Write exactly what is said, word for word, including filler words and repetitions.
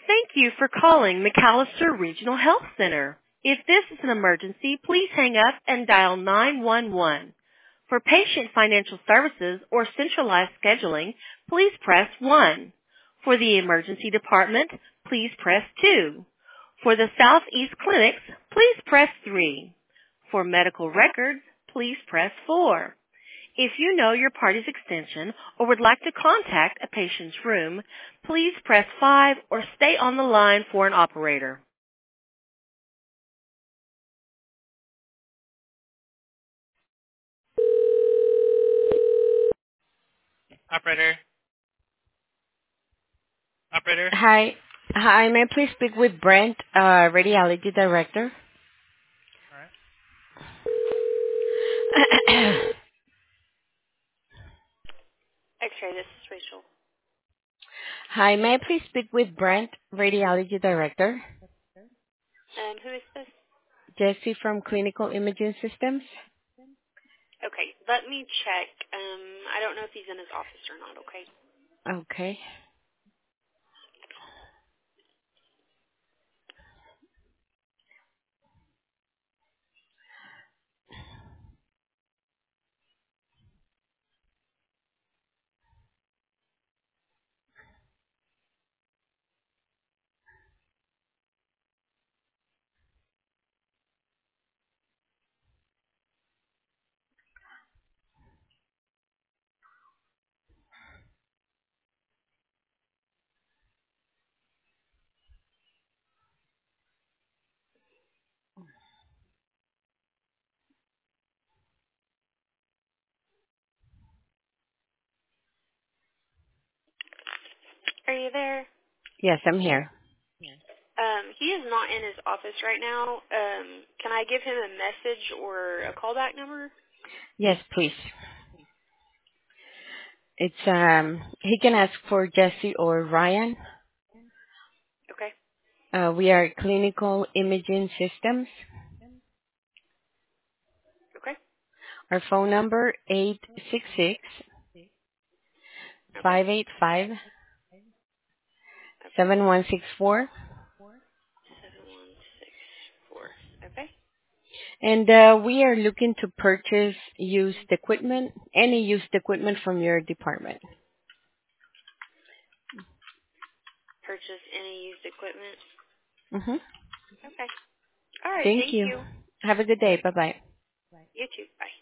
Thank you for calling McAllister Regional Health Center. If this is an emergency, please hang up and dial nine one one. For patient financial services or centralized scheduling, please press one. For the emergency department, please press two. For the Southeast clinics, please press three. For medical records, please press four. If you know your party's extension or would like to contact a patient's room, please press five or stay on the line for an operator. Operator. Operator. Hi. Hi, may I please speak with Brent, uh, Radiology Director? All right. X-ray, this is Rachel. Hi, may I please speak with Brent, Radiology Director? And who is this? Jesse from Clinical Imaging Systems. Okay, let me check. Um, I don't know if he's in his office or not, okay? Okay. Are you there? Yes, I'm here. Um, he is not in his office right now. Um, can I give him a message or a callback number? Yes, please. It's, um, he can ask for Jesse or Ryan. Okay, Uh, we are Clinical Imaging Systems. okay, Our phone number, eight six six, okay, five eight five, okay. seven one six four. seven one six four. Okay. And uh, we are looking to purchase used equipment, any used equipment from your department. Purchase any used equipment? hmm Okay. All right, Thank thank you. you. Have a good day. Bye-bye. You too. Bye.